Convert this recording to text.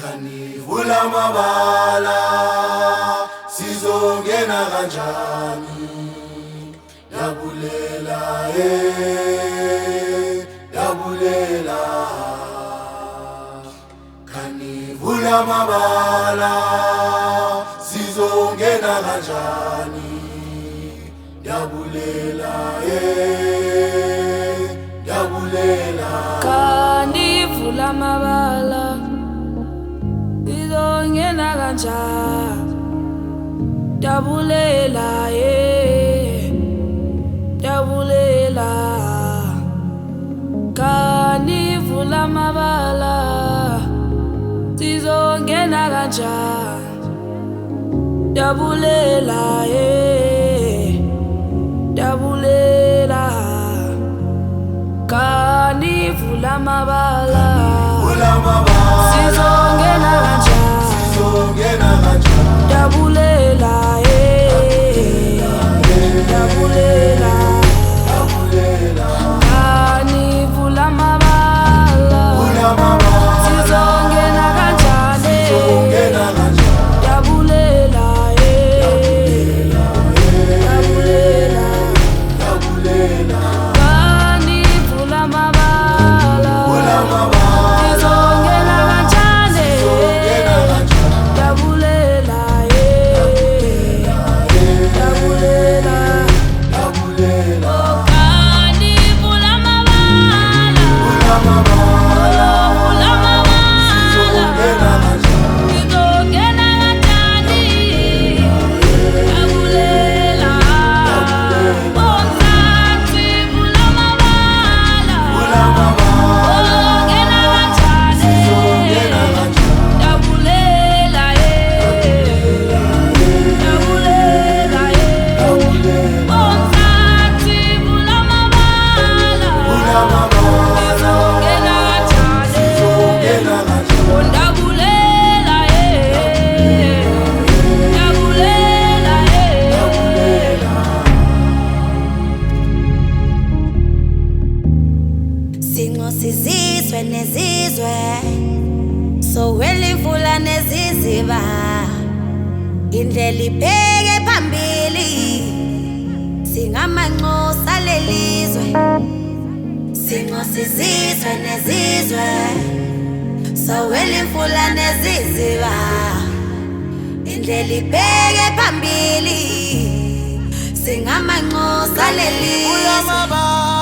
Kanivula mabala sizongena kanjani yabulela yabulela kanivula mabala sizongena kanjani yabulela yabulela kanivula mabala sizongena kanjani yabulela yabulela kanivula mabala sizongena kanjani yabulela yabulela kanivula mabala sizongena kanjani yabulela yabulela kanivula mabala sizongena kanjani yabulela yabulela kanivula mabala sizongena kanjani yabulela yabulela kanivula Sizizwe nezizwe sowelivula neziziba indlela ibheke phambili singamanxusa lelizwe sizizwe nezizwe sowelivula neziziba indlela ibheke phambili singamanxusa lelizwe